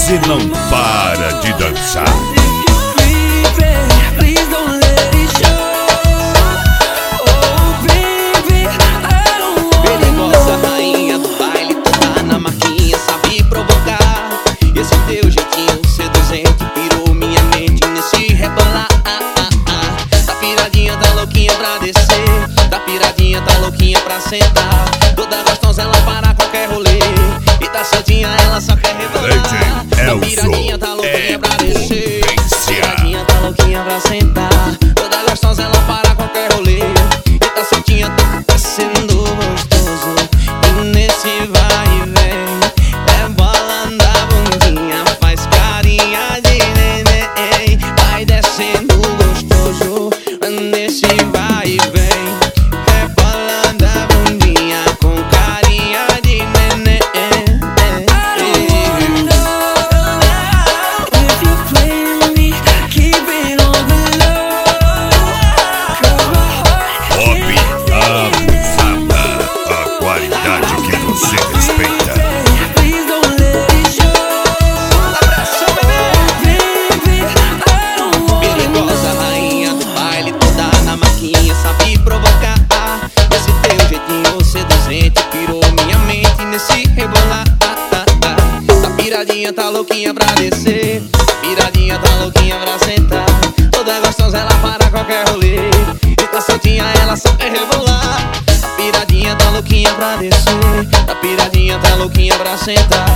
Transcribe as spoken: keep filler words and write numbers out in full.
você não para de dançar. Perigosa, rainha do baile, toda na marquinha, sabe provocar. Esse teu jeitinho seduzente pirou minha mente nesse rebolar. Tá piradinha, tá louquinha pra descer. Tá piradinha, tá louquinha pra sentar. Toda gostosa, ela para qualquer rolê. E tá soltinha, ela só quer rebolar. Tá piradinha, tá louquinha pra descer. Tá piradinha, tá louquinha pra sentar. Toda gostosa, ela para qualquer rolê. E tá soltinha, tá sendo gostoso. E nesse vai e vem, é bola da bundinha, faz carinha de neném. Vai descendo gostoso, nesse vai e vem, é bola da bundinha com carinha de neném. Você respeita. Perigosa, rainha do baile, toda na maquinha, sabe provocar. Esse teu jeitinho seduzente pirou minha mente nesse rebolar. Tá piradinha, tá louquinha pra descer. Tá piradinha, tá louquinha pra sentar. Toda gostosa, ela para qualquer rolê. E tá soltinha, ela só quer rebolar. Tá piradinha, tá louquinha pra descer. Tá piradinha, tá louquinha pra sentar.